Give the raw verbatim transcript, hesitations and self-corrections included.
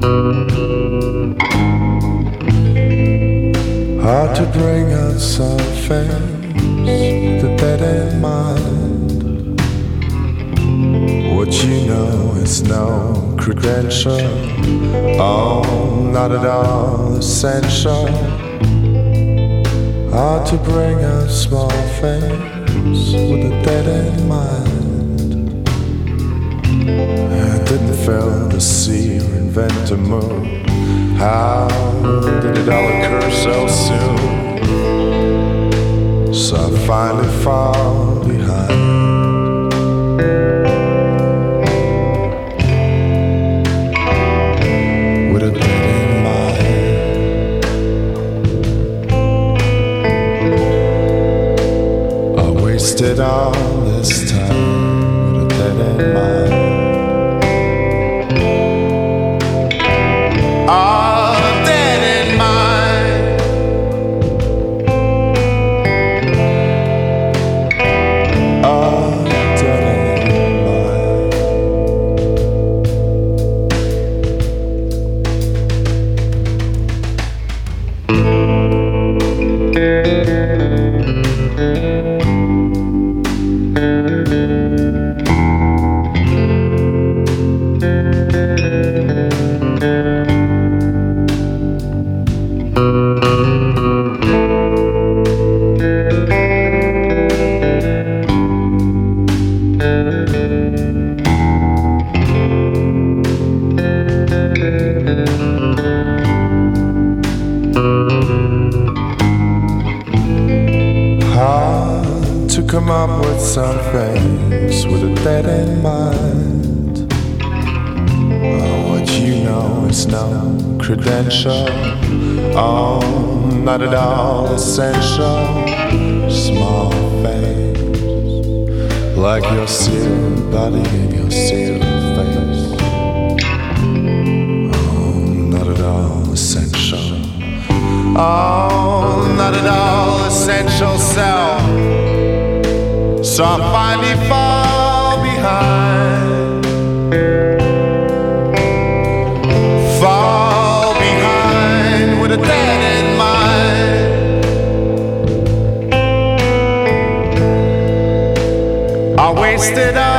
Hard to bring out some things with a dead end mind. What you know is no credential, oh, not at all essential. Hard to bring out small things with a dead end mind. I didn't fill the sea or invent a moon. How did it all occur so soon? So I finally fall behind. With a dead in mind. I wasted all this time with a dead in mind. Come up with some things with a dead in mind. Oh, what you know is no credential, oh, not at all essential. Small things like your sealed body and your sealed face, oh, not at all essential, oh, not at all essential self. So I finally fall behind. Fall behind with a dead in mind. I wasted